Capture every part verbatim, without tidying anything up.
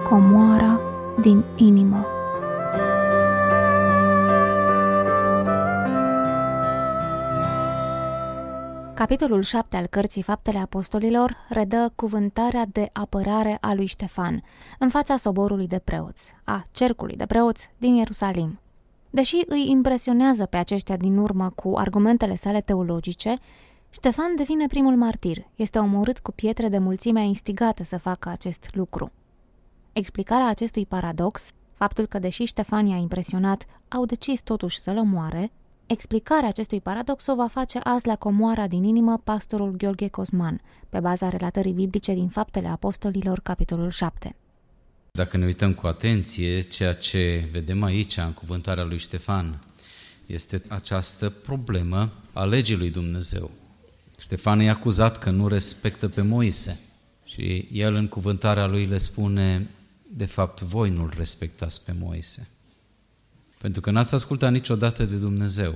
comoara din inimă. Capitolul șapte al cărții Faptele Apostolilor redă cuvântarea de apărare a lui Ștefan în fața soborului de preoți, a cercului de preoți din Ierusalim. Deși îi impresionează pe aceștia din urmă cu argumentele sale teologice, Ștefan devine primul martir, este omorât cu pietre de mulțimea instigată să facă acest lucru. Explicarea acestui paradox, faptul că deși Ștefan i-a impresionat, au decis totuși să-l omoare, explicarea acestui paradox o va face azi la comoara din inimă pastorul Gheorghe Cosman, pe baza relatării biblice din Faptele Apostolilor, capitolul șapte. Dacă ne uităm cu atenție, ceea ce vedem aici în cuvântarea lui Ștefan este această problemă a legii lui Dumnezeu. Ștefan e acuzat că nu respectă pe Moise și el în cuvântarea lui le spune: de fapt voi nu-l respectați pe Moise, pentru că n-ați ascultat niciodată de Dumnezeu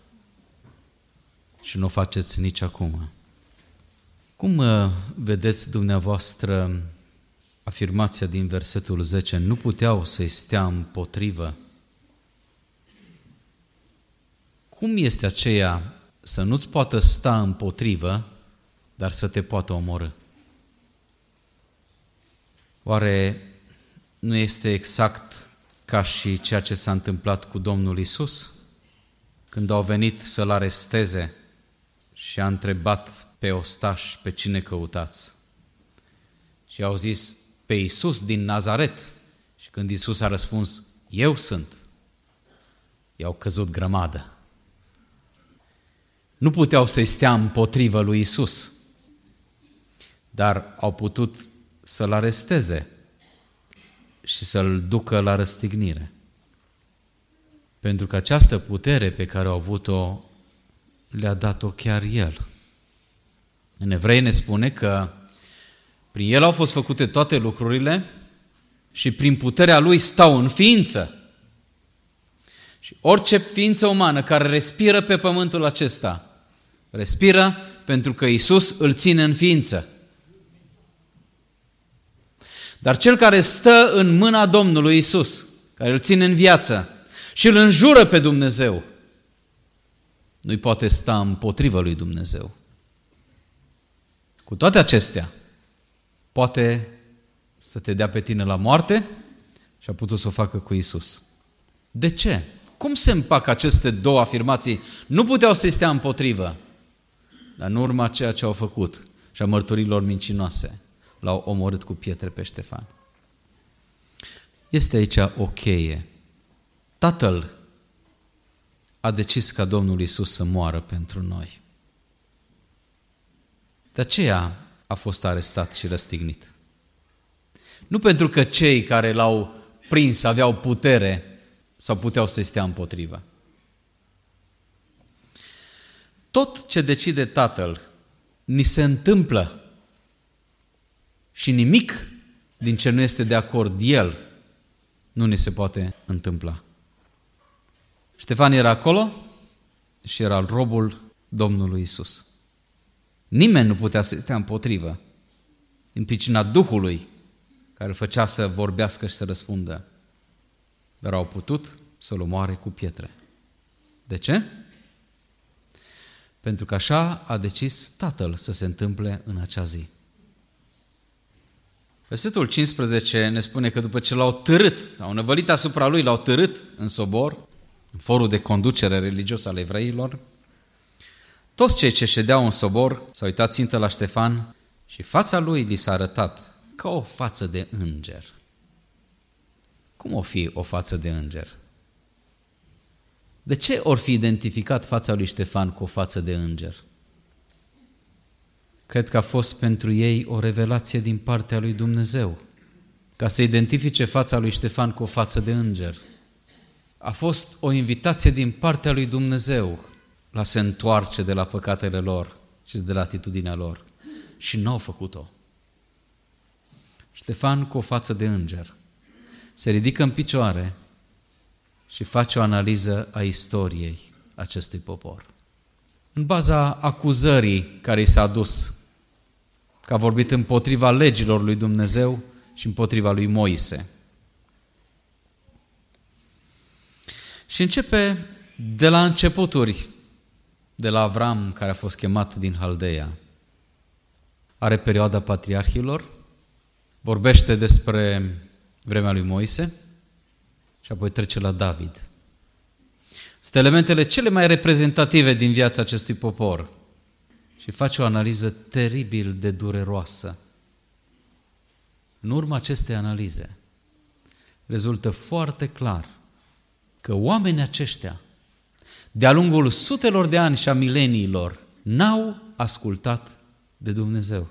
și nu o faceți nici acum. Cum vedeți dumneavoastră afirmația din versetul zece? Nu puteau să-i stea împotrivă. Cum este aceea să nu-ți poată sta împotrivă, dar să te poată omorî? Oare nu este exact ca și ceea ce s-a întâmplat cu Domnul Iisus, când au venit să-L aresteze și a întrebat pe ostași pe cine căutați? Și au zis: pe Iisus din Nazaret. Și când Iisus a răspuns: eu sunt, i-au căzut grămadă. Nu puteau să-i stea împotrivă lui Iisus, dar au putut să-L aresteze și să-L ducă la răstignire. Pentru că această putere pe care au avut-o le-a dat-o chiar El. În Evrei ne spune că prin El au fost făcute toate lucrurile și prin puterea Lui stau în ființă. Și orice ființă umană care respiră pe pământul acesta, respiră pentru că Iisus îl ține în ființă. Dar cel care stă în mâna Domnului Iisus, care îl ține în viață și îl înjură pe Dumnezeu, nu-i poate sta împotrivă lui Dumnezeu. Cu toate acestea, poate să te dea pe tine la moarte și a putut să o facă cu Iisus. De ce? Cum se împacă aceste două afirmații? Nu puteau să-i stea împotrivă, dar în urma ceea ce au făcut și a mărturilor mincinoase, l-au omorât cu pietre pe Ștefan. Este aici o cheie. Tatăl a decis ca Domnul Iisus să moară pentru noi. De aceea a fost arestat și răstignit. Nu pentru că cei care l-au prins aveau putere sau puteau să-i stea împotrivă. Tot ce decide Tatăl ni se întâmplă și nimic din ce nu este de acord El nu ni se poate întâmpla. Ștefan era acolo și era robul Domnului Iisus. Nimeni nu putea să stea împotrivă din pricina Duhului care îl făcea să vorbească și să răspundă. Dar au putut să-l omoare cu pietre. De ce? Pentru că așa a decis Tatăl să se întâmple în acea zi. Versetul cincisprezece ne spune că după ce l-au târât, au năvălit asupra lui, l-au târât în sobor, în forul de conducere religios al evreilor, toți cei ce ședeau în sobor s-au uitat țintă la Ștefan și fața lui li s-a arătat ca o față de înger. Cum o fi o față de înger? De ce or fi identificat fața lui Ștefan cu o față de înger? Cred că a fost pentru ei o revelație din partea lui Dumnezeu, ca să identifice fața lui Ștefan cu o față de înger. A fost o invitație din partea lui Dumnezeu la se întoarce de la păcatele lor și de la atitudinea lor. Și n-au făcut-o. Ștefan, cu o față de înger, se ridică în picioare și face o analiză a istoriei acestui popor. În baza acuzării care i s-a adus, că a vorbit împotriva legilor lui Dumnezeu și împotriva lui Moise. Și începe de la începuturi, de la Avram, care a fost chemat din Haldeia. Are perioada patriarhilor, vorbește despre vremea lui Moise și apoi trece la David. Sunt elementele cele mai reprezentative din viața acestui popor și face o analiză teribil de dureroasă. În urma acestei analize rezultă foarte clar că oamenii aceștia, de-a lungul sutelor de ani și a mileniilor, n-au ascultat de Dumnezeu.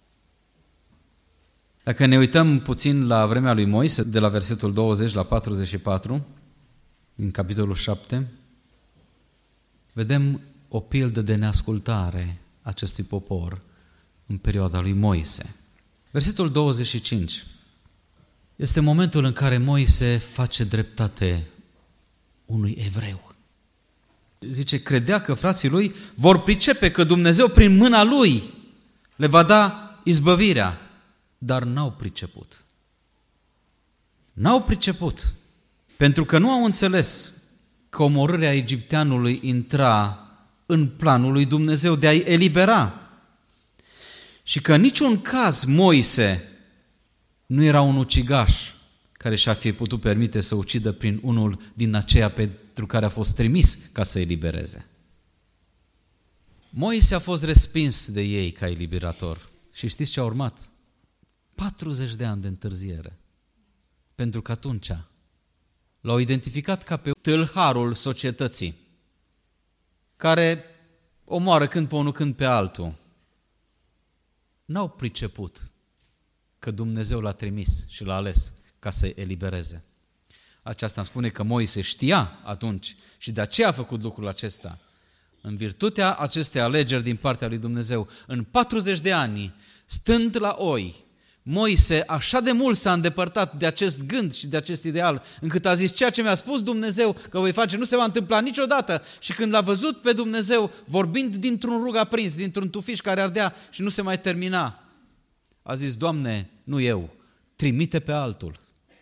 Dacă ne uităm puțin la vremea lui Moise, de la versetul douăzeci la patruzeci și patru, din capitolul șapte, vedem o pildă de neascultare acestui popor în perioada lui Moise. Versetul douăzeci și cinci este momentul în care Moise face dreptate unui evreu. Zice, credea că frații lui vor pricepe că Dumnezeu prin mâna lui le va da izbăvirea, dar n-au priceput. N-au priceput, pentru că nu au înțeles că omorârea egipteanului intra în planul lui Dumnezeu de a-i elibera și că în niciun caz Moise nu era un ucigaș care și-ar fi putut permite să ucidă prin unul din aceia pentru care a fost trimis ca să elibereze. Moise a fost respins de ei ca eliberator și știți ce a urmat? patruzeci de ani de întârziere, pentru că atunci l-au identificat ca pe tâlharul societății, care omoară când pe unul, când pe altul. N-au priceput că Dumnezeu l-a trimis și l-a ales ca să-i elibereze. Aceasta îmi spune că Moise știa atunci și de aceea a făcut lucrul acesta. În virtutea acestei alegeri din partea lui Dumnezeu, în patruzeci de ani, stând la oi, Moise așa de mult s-a îndepărtat de acest gând și de acest ideal, încât a zis, ceea ce mi-a spus Dumnezeu că voi face nu se va întâmpla niciodată. Și când l-a văzut pe Dumnezeu vorbind dintr-un rug aprins, dintr-un tufiș care ardea și nu se mai termina, a zis, Doamne, nu eu, trimite pe altul.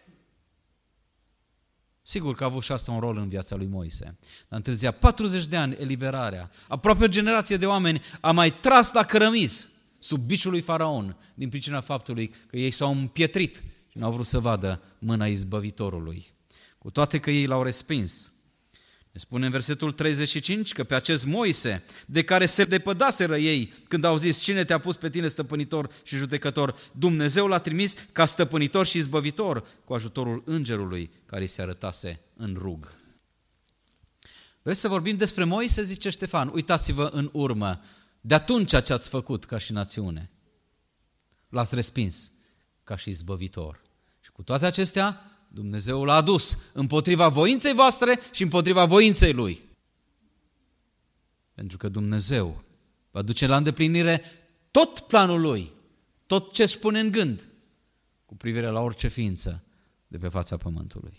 Sigur că a avut și asta un rol în viața lui Moise. Dar întârzia patruzeci de ani eliberarea. Aproape o generație de oameni a mai tras la cărămiz sub biciul lui Faraon, din pricina faptului că ei s-au împietrit și n-au vrut să vadă mâna izbăvitorului. Cu toate că ei l-au respins. Ne spune în versetul treizeci și cinci că pe acest Moise, de care se lepădaseră ei când au zis, cine te-a pus pe tine stăpânitor și judecător, Dumnezeu l-a trimis ca stăpânitor și izbăvitor cu ajutorul îngerului care îi se arătase în rug. Vreți să vorbim despre Moise, zice Ștefan, uitați-vă în urmă, de atunci ce ați făcut ca și națiune, l-ați respins ca și izbăvitor. Și cu toate acestea, Dumnezeu l-a adus împotriva voinței voastre și împotriva voinței Lui. Pentru că Dumnezeu va duce la îndeplinire tot planul Lui, tot ce își pune în gând cu privire la orice ființă de pe fața pământului.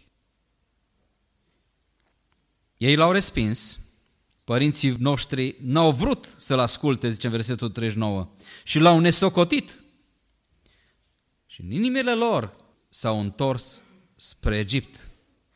Ei l-au respins, părinții noștri n-au vrut să-l asculte, zice în versetul treizeci și nouă, și l-au nesocotit. Și în inimile lor s-au întors spre Egipt.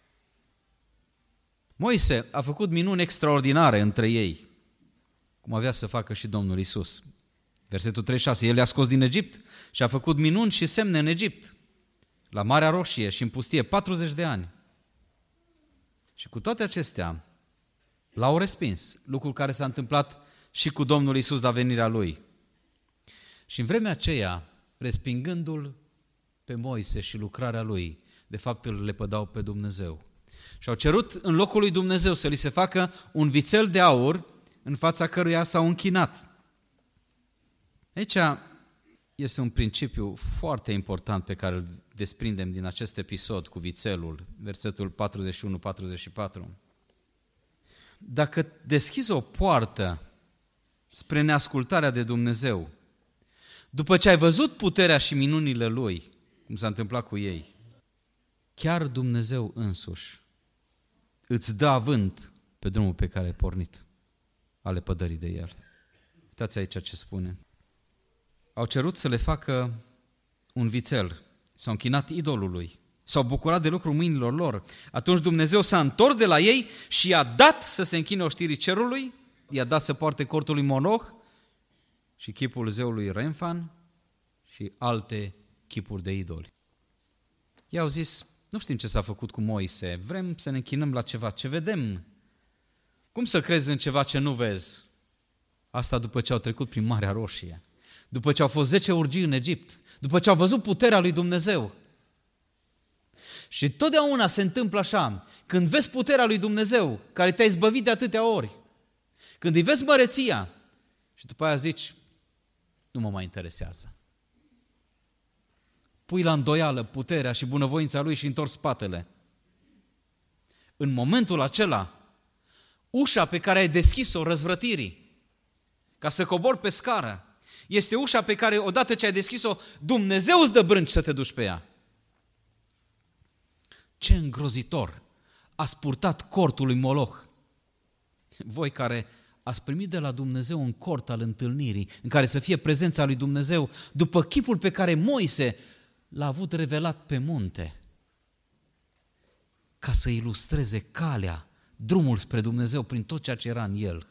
Moise a făcut minuni extraordinare între ei, cum avea să facă și Domnul Iisus. Versetul treizeci și șase, El i-a scos din Egipt și a făcut minuni și semne în Egipt, la Marea Roșie și în pustie, patruzeci de ani. Și cu toate acestea, l-au respins, lucrul care s-a întâmplat și cu Domnul Iisus la venirea Lui. Și în vremea aceea, respingându-L pe Moise și lucrarea Lui, de fapt îl lepădau pe Dumnezeu. Și au cerut în locul lui Dumnezeu să li se facă un vițel de aur în fața căruia s-au închinat. Aici este un principiu foarte important pe care îl desprindem din acest episod cu vițelul, versetul patruzeci și unu patruzeci și patru. Dacă deschizi o poartă spre neascultarea de Dumnezeu, după ce ai văzut puterea și minunile Lui, cum s-a întâmplat cu ei, chiar Dumnezeu însuși îți dă avânt pe drumul pe care ai pornit, ale pădării de El. Uitați aici ce spune. Au cerut să le facă un vițel s-au închinat idolului, s-au bucurat de lucrul mâinilor lor. Atunci Dumnezeu s-a întors de la ei și i-a dat să se închine oștirii cerului, i-a dat să poarte cortul lui Moloch și chipul zeului Renfan și alte chipuri de idoli. I-au zis, nu știm ce s-a făcut cu Moise, vrem să ne închinăm la ceva, ce vedem. Cum să crezi în ceva ce nu vezi? Asta după ce au trecut prin Marea Roșie, după ce au fost zece urgii în Egipt, după ce au văzut puterea lui Dumnezeu. Și totdeauna se întâmplă așa, când vezi puterea lui Dumnezeu, care te-a izbăvit de atâtea ori, când îi vezi măreția și după aia zici, nu mă mai interesează. Pui la îndoială puterea și bunăvoința lui și întorci spatele. În momentul acela, ușa pe care ai deschis-o răzvrătirii, ca să cobori pe scară, este ușa pe care odată ce ai deschis-o, Dumnezeu îți dă brânci să te duci pe ea. Ce îngrozitor! Ați purtat cortul lui Moloch. Voi care ați primit de la Dumnezeu un cort al întâlnirii, în care să fie prezența lui Dumnezeu, după chipul pe care Moise l-a avut revelat pe munte, ca să ilustreze calea, drumul spre Dumnezeu prin tot ceea ce era în el.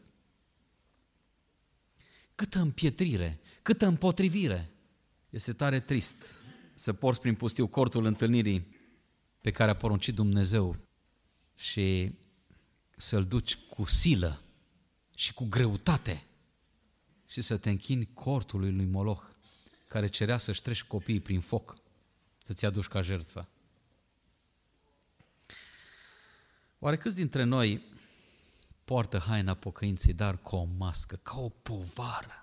Câtă împietrire, câtă împotrivire! Este tare trist să porți prin pustiu cortul întâlnirii pe care a poruncit Dumnezeu și să-l duci cu silă și cu greutate și să te închini cortului lui Moloch, care cerea să-și treci copiii prin foc, să-ți aduci ca jertfă. Oare câți dintre noi poartă haina pocăinței, dar cu o mască, ca o povară,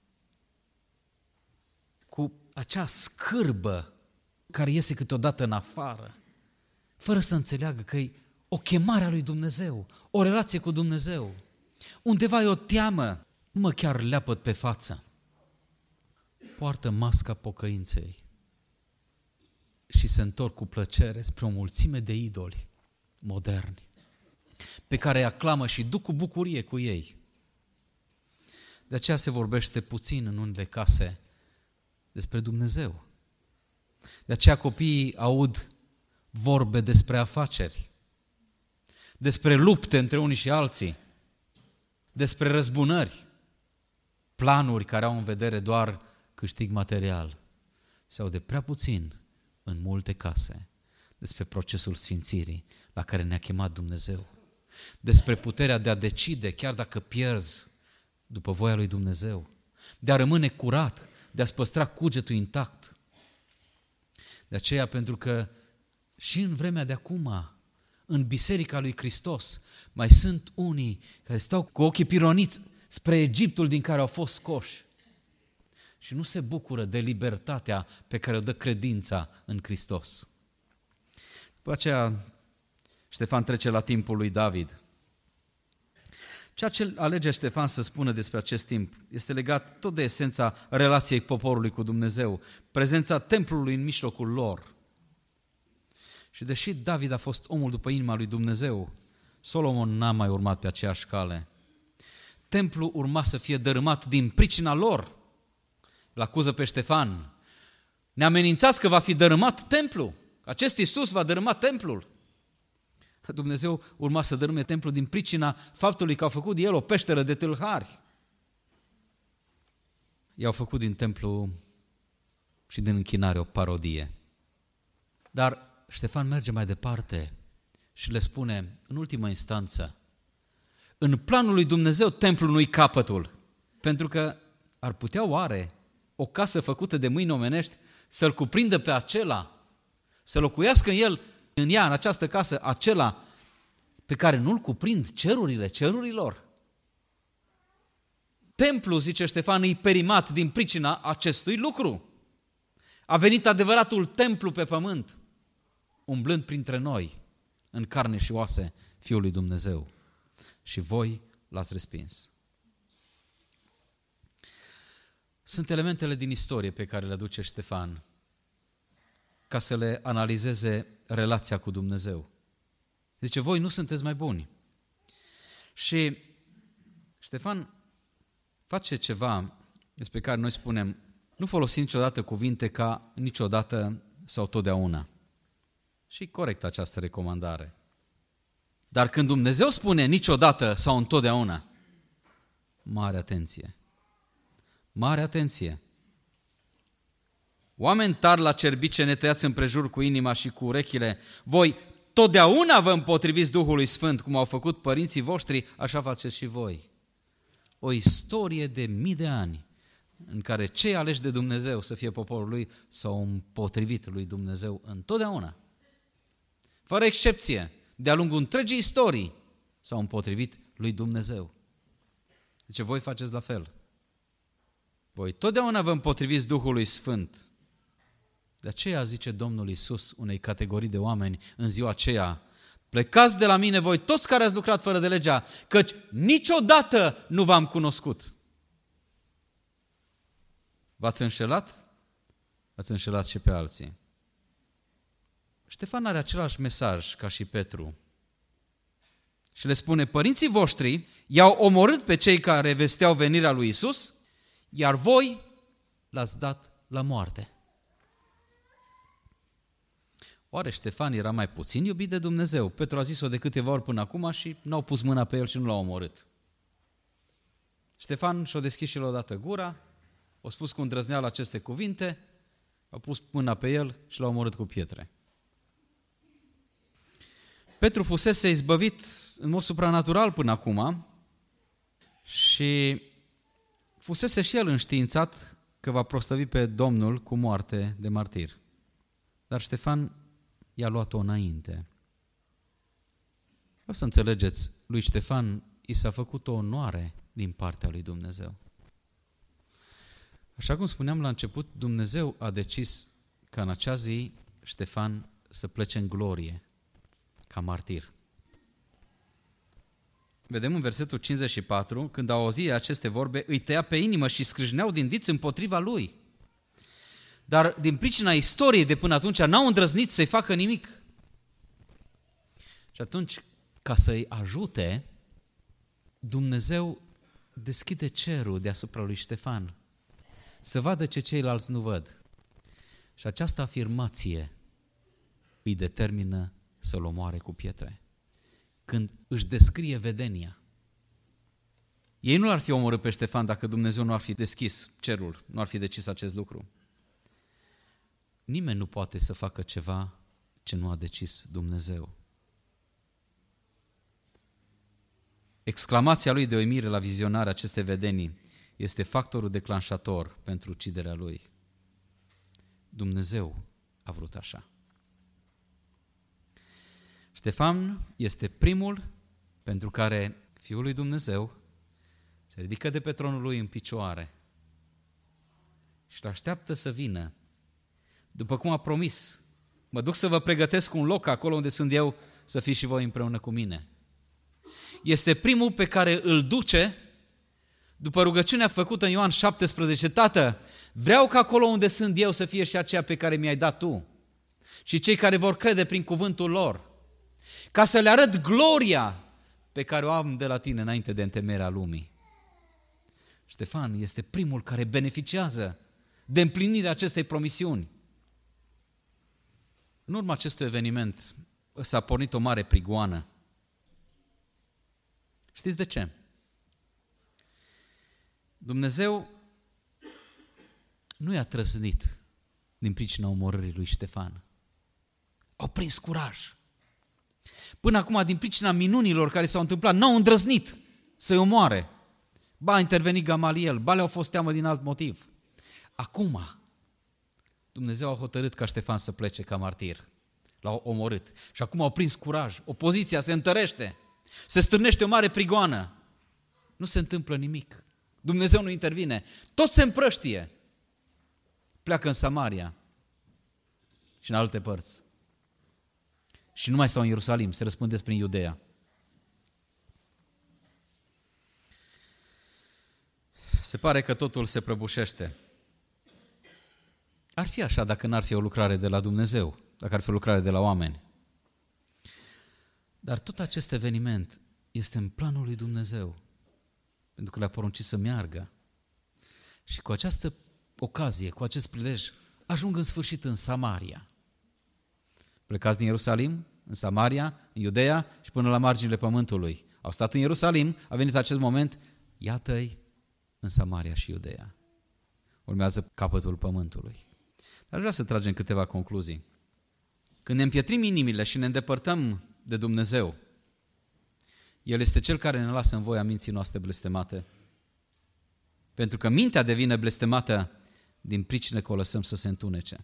cu acea scârbă care iese câteodată în afară, fără să înțeleagă că e o chemare a lui Dumnezeu, o relație cu Dumnezeu. Undeva e o teamă, nu mă chiar leapăd pe față. Poartă masca pocăinței și se întorc cu plăcere spre o mulțime de idoli moderni, pe care îi aclamă și duc cu bucurie cu ei. De aceea se vorbește puțin în unele case despre Dumnezeu. De aceea copiii aud vorbe despre afaceri, despre lupte între unii și alții, despre răzbunări, planuri care au în vedere doar câștig material. Se aude prea puțin în multe case despre procesul sfințirii la care ne-a chemat Dumnezeu, despre puterea de a decide, chiar dacă pierzi, după voia lui Dumnezeu, de a rămâne curat, de a-ți păstra cugetul intact. De aceea, pentru că și în vremea de acum, în Biserica lui Hristos, mai sunt unii care stau cu ochii pironiți spre Egiptul din care au fost scoși și nu se bucură de libertatea pe care o dă credința în Hristos. După aceea, Ștefan trece la timpul lui David. Ceea ce alege Ștefan să spună despre acest timp este legat tot de esența relației poporului cu Dumnezeu, prezența templului în mijlocul lor. Și deși David a fost omul după inima lui Dumnezeu, Solomon n-a mai urmat pe aceeași cale. Templul urma să fie dărâmat din pricina lor. Îl acuză pe Ștefan. Ne amenințați că va fi dărâmat templul. Acest Iisus va dărâma templul. Dumnezeu urma să dărâme templul din pricina faptului că au făcut de el o peșteră de tâlhari. I-au făcut din templu și din închinare o parodie. Dar Ștefan merge mai departe și le spune, în ultimă instanță, în planul lui Dumnezeu templul nu-i capătul, pentru că ar putea oare o casă făcută de mâini omenești să-l cuprindă pe acela, să locuiască în el, în ea, în această casă, acela pe care nu-l cuprind cerurile cerurilor? Templul, zice Ștefan, e perimat din pricina acestui lucru. A venit adevăratul templu pe pământ, umblând printre noi, în carne și oase, Fiul lui Dumnezeu. Și voi l-ați respins. Sunt elementele din istorie pe care le aduce Ștefan ca să le analizeze relația cu Dumnezeu. Zice, voi nu sunteți mai buni. Și Ștefan face ceva despre care noi spunem, nu folosim niciodată cuvinte ca niciodată sau totdeauna. Și corect această recomandare. Dar când Dumnezeu spune niciodată sau întotdeauna, mare atenție. Mare atenție. Oameni tari la cerbice, ne tăiați împrejur cu inima și cu urechile, voi totdeauna vă împotriviți Duhului Sfânt, cum au făcut părinții voștri, așa faceți și voi. O istorie de mii de ani în care cei aleși de Dumnezeu să fie poporul lui s-au împotrivit lui Dumnezeu întotdeauna. Fără excepție, de-a lungul întregii istorii s-au împotrivit lui Dumnezeu. Deci voi faceți la fel. Voi totdeauna vă împotriviți Duhului Sfânt. De aceea zice Domnul Iisus unei categorii de oameni în ziua aceea, plecați de la mine voi toți care ați lucrat fără de legea, căci niciodată nu v-am cunoscut. V-ați înșelat? V-ați înșelat și pe alții. Ștefan are același mesaj ca și Petru. Și le spune, părinții voștri i-au omorât pe cei care vesteau venirea lui Iisus, iar voi l-ați dat la moarte. Oare Ștefan era mai puțin iubit de Dumnezeu? Petru a zis-o de câteva ori până acum și n-au pus mâna pe el și nu l-au omorât. Ștefan și-a deschis și l-a dat gura, a spus cu îndrăzneală aceste cuvinte, a pus mâna pe el și l-a omorât cu pietre. Petru fusese izbăvit în mod supranatural până acum și fusese și el înștiințat că va prostăvi pe Domnul cu moarte de martir. Dar Ștefan i-a luat-o înainte. Vreau să înțelegeți, lui Ștefan i s-a făcut o onoare din partea lui Dumnezeu. Așa cum spuneam la început, Dumnezeu a decis ca în acea zi Ștefan să plece în glorie, ca martir. Vedem în versetul cincizeci și patru, când au auzit aceste vorbe, îi tăia pe inimă și scrâșneau din dinți împotriva lui. Dar din pricina istoriei de până atunci n-au îndrăznit să-i facă nimic. Și atunci, ca să-i ajute, Dumnezeu deschide cerul deasupra lui Ștefan, să vadă ce ceilalți nu văd. Și această afirmație îi determină să-l omoare cu pietre. Când își descrie vedenia. Ei nu l-ar fi omorât pe Ștefan dacă Dumnezeu nu ar fi deschis cerul, nu ar fi decis acest lucru. Nimeni nu poate să facă ceva ce nu a decis Dumnezeu. Exclamația lui de uimire la vizionarea acestei vedenii este factorul declanșator pentru uciderea lui. Dumnezeu a vrut așa. Ștefan este primul pentru care Fiul lui Dumnezeu se ridică de pe tronul lui în picioare și îl așteaptă să vină. După cum a promis, mă duc să vă pregătesc un loc acolo unde sunt eu, să fiți și voi împreună cu mine. Este primul pe care îl duce după rugăciunea făcută în Ioan șaptesprezece, Tată, vreau ca acolo unde sunt eu să fie și aceea pe care mi-ai dat tu și cei care vor crede prin cuvântul lor, ca să le arăt gloria pe care o am de la tine înainte de întemeierea lumii. Ștefan este primul care beneficiază de împlinirea acestei promisiuni. În urma acestui eveniment s-a pornit o mare prigoană. Știți de ce? Dumnezeu nu i-a trăznit din pricina omorârii lui Ștefan. Au prins curaj. Până acum, din pricina minunilor care s-au întâmplat, n-au îndrăznit să-i omoare. Ba a intervenit Gamaliel, ba le-au fost teamă din alt motiv. Acum, Dumnezeu a hotărât ca Ștefan să plece ca martir. L-au omorât. Și acum au prins curaj. Opoziția se întărește. Se stârnește o mare prigoană. Nu se întâmplă nimic. Dumnezeu nu intervine. Tot se împrăștie. Pleacă în Samaria și în alte părți. Și nu mai stau în Ierusalim, se răspândesc prin Iudeea. Se pare că totul se prăbușește. Ar fi așa dacă n-ar fi o lucrare de la Dumnezeu, dacă ar fi o lucrare de la oameni. Dar tot acest eveniment este în planul lui Dumnezeu, pentru că le-a poruncit să meargă. Și cu această ocazie, cu acest prilej, ajung în sfârșit în Samaria. Plecați din Ierusalim, în Samaria, în Iudeea și până la marginile pământului. Au stat în Ierusalim, a venit acest moment, iată-i în Samaria și Iudeea. Urmează capătul pământului. Dar vreau să tragem câteva concluzii. Când ne împietrim inimile și ne îndepărtăm de Dumnezeu, El este Cel care ne lasă în voia minții noastre blestemate. Pentru că mintea devine blestemată din pricină că o lăsăm să se întunece.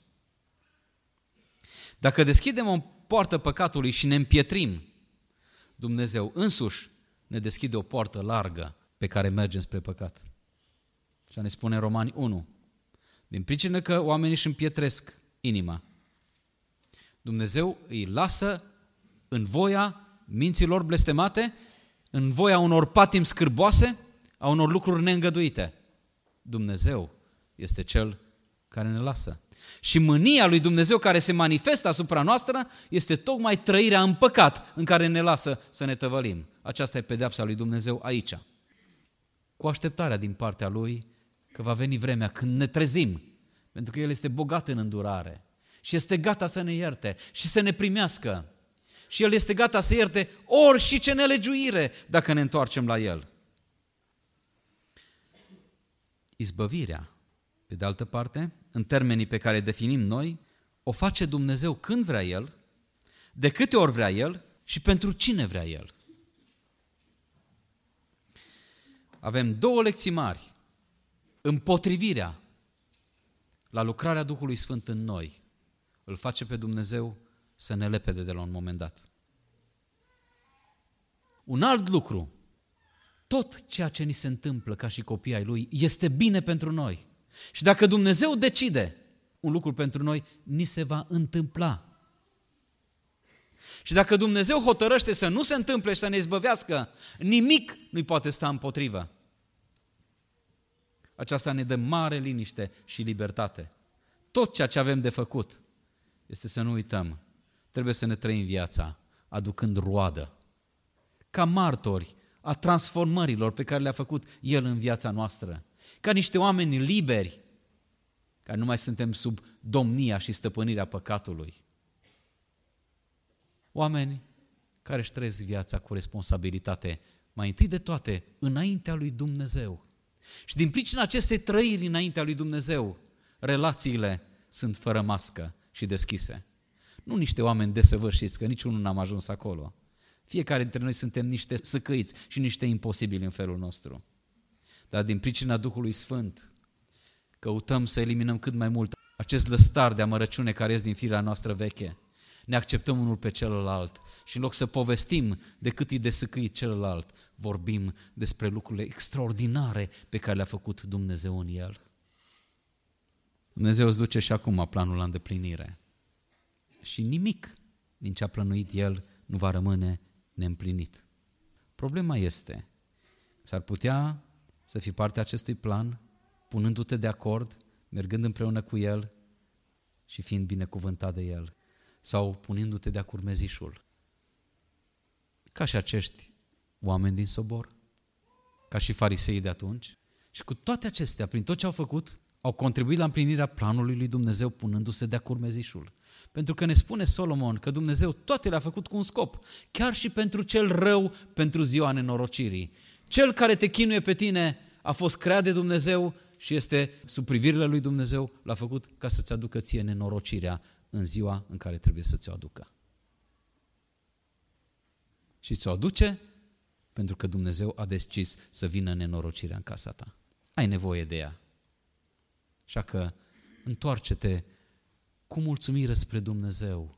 Dacă deschidem o poartă păcatului și ne împietrim, Dumnezeu însuși ne deschide o poartă largă pe care mergem spre păcat. Și ne spune în Romani unu, din pricină că oamenii își împietresc inima, Dumnezeu îi lasă în voia minților blestemate, în voia unor patimi scârboase, a unor lucruri neîngăduite. Dumnezeu este Cel care ne lasă. Și mânia lui Dumnezeu care se manifestă asupra noastră este tocmai trăirea în păcat în care ne lasă să ne tăvălim. Aceasta e pedeapsa lui Dumnezeu aici. Cu așteptarea din partea Lui că va veni vremea când ne trezim, pentru că El este bogat în îndurare și este gata să ne ierte și să ne primească. Și El este gata să ierte ori și ce nelegiuire dacă ne întoarcem la El. Izbăvirea, pe de altă parte, în termenii pe care definim noi, o face Dumnezeu când vrea El, de câte ori vrea El și pentru cine vrea El. Avem două lecții mari. Împotrivirea la lucrarea Duhului Sfânt în noi îl face pe Dumnezeu să ne lepede de la un moment dat. Un alt lucru, tot ceea ce ni se întâmplă ca și copii ai Lui este bine pentru noi. Și dacă Dumnezeu decide un lucru pentru noi, ni se va întâmpla. Și dacă Dumnezeu hotărăște să nu se întâmple și să ne izbăvească, nimic nu-i poate sta împotrivă. Aceasta ne dă mare liniște și libertate. Tot ceea ce avem de făcut este să nu uităm. Trebuie să ne trăim viața aducând roadă, ca martori a transformărilor pe care le-a făcut El în viața noastră, ca niște oameni liberi, care nu mai suntem sub domnia și stăpânirea păcatului. Oameni care își trăiesc viața cu responsabilitate, mai întâi de toate, înaintea lui Dumnezeu. Și din pricina acestei trăiri înaintea lui Dumnezeu, relațiile sunt fără mască și deschise. Nu niște oameni desăvârșiți, că niciunul n-am ajuns acolo. Fiecare dintre noi suntem niște săcăiți și niște imposibili în felul nostru. Dar din pricina Duhului Sfânt, căutăm să eliminăm cât mai mult acest lăstar de amărăciune care ies din firea noastră veche. Ne acceptăm unul pe celălalt și în loc să povestim de cât e de săcăit celălalt, vorbim despre lucrurile extraordinare pe care le-a făcut Dumnezeu în el. Dumnezeu îți duce și acum planul la îndeplinire. Și nimic din ce a plănuit El nu va rămâne neîmplinit. Problema este, s-ar putea să fii parte a acestui plan, punându-te de acord, mergând împreună cu El și fiind binecuvântat de El, sau punându-te de-a curmezișul. Ca și acești oameni din Sobor, ca și fariseii de atunci. Și cu toate acestea, prin tot ce au făcut, au contribuit la împlinirea planului lui Dumnezeu punându-se de-a curmezișul. Pentru că ne spune Solomon că Dumnezeu toate le-a făcut cu un scop, chiar și pentru cel rău, pentru ziua nenorocirii. Cel care te chinuie pe tine a fost creat de Dumnezeu și este sub privirile lui Dumnezeu, l-a făcut ca să-ți aducă ție nenorocirea în ziua în care trebuie să ți-o aducă. Și ți-o aduce pentru că Dumnezeu a decis să vină nenorocirea în casa ta. Ai nevoie de ea. Așa că întoarce-te cu mulțumire spre Dumnezeu,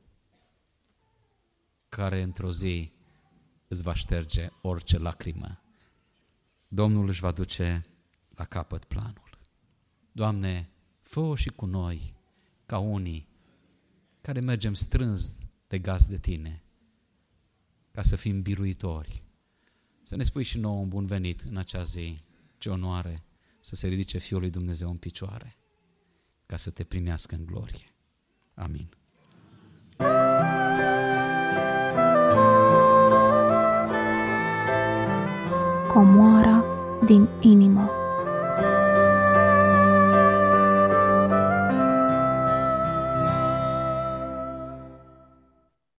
care într-o zi îți va șterge orice lacrimă. Domnul își va duce la capăt planul. Doamne, fă-o și cu noi, ca unii care mergem strâns legați de Tine, ca să fim biruitori. Să ne spui și nouă un bun venit în acea zi. Ce onoare să se ridice Fiul lui Dumnezeu în picioare, ca să te primească în glorie. Amin. Comoara din inimă.